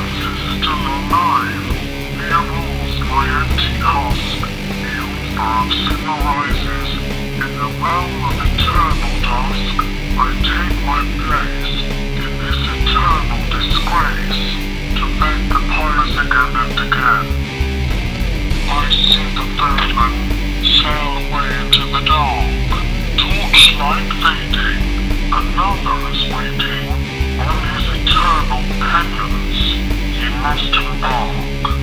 senses still alive. Here rules my empty husk. The author of sin arises. In the realm of eternal dusk, I take my place in this eternal disgrace, to beg the pyres again and again. I see the vermin sail away into the dark, torchlight fading. Another is waiting. On his eternal penance he must embark.